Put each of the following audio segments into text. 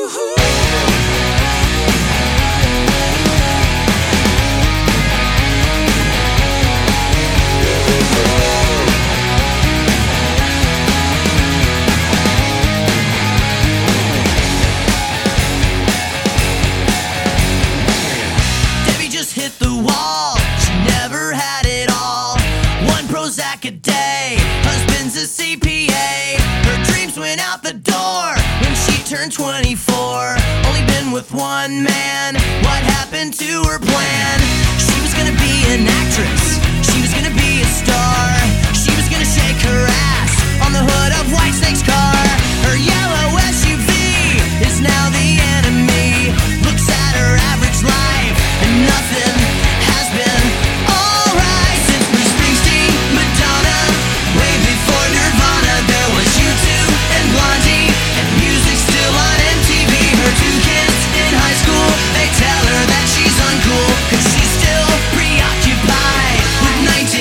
Hit the wall, she never had it all. One Prozac a day, husband's a CPA. Her dreams went out the door when she turned 24. Only been with one man, what happened to her plan? She was gonna be an actress, she was gonna be a star. She was gonna shake her ass on the hood of Whitesnake's car. Her yellow SUV is now the enemy. Looks at her average life and nothing has been alright. Since Bruce Springsteen, Madonna, way before Nirvana, there was U2 and Blondie, and music still on MTV. Her two kids in high school, they tell her that she's uncool, cause she's still preoccupied with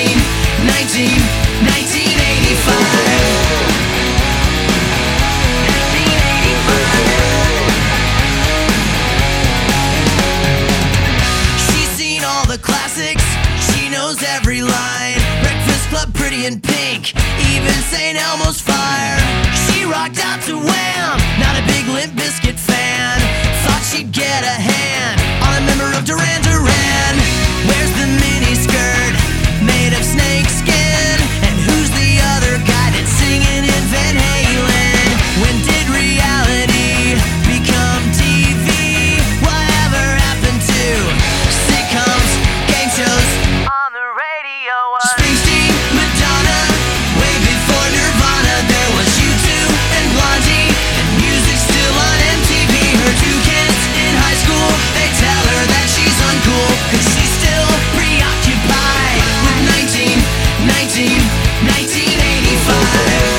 1985. Classics, she knows every line. Breakfast Club, Pretty in Pink, even St. Elmo's Fire. She rocked out to Wham, not a big Limp Bizkit fan. Thought she'd get a hand on a member of Duran Duran. Where's the mini skirt made of snake skin? And who's the other guy that's singing in Van Halen? When did reality become TV? Whatever happened to sitcoms, shows on the radio? Springsteen, Madonna, way before Nirvana, there was U2 and Blondie, and music still on MTV. Her two kids in high school, they tell her that she's uncool, cause she's still preoccupied with 1985.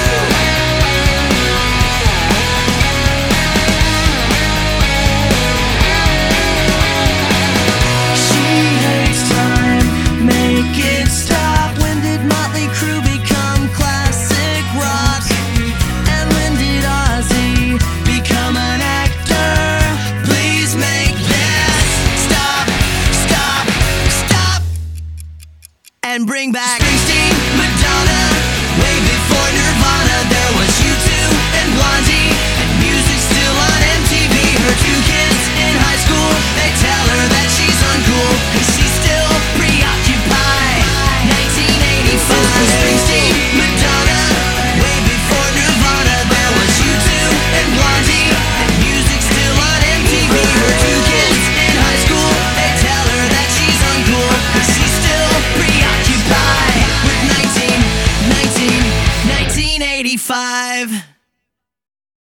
And bring back Springsteen, Madonna, way before Nirvana, there was U2 and Blondie, and music still on MTV. Her two kids in high school, they tell her that she's uncool, cause she's still preoccupied. 1985. Springsteen, Madonna, way before Nirvana, there was U2 and Blondie, and music still on MTV. Her two kids in high school, they tell her that she's uncool, cause she's still preoccupied with 1985.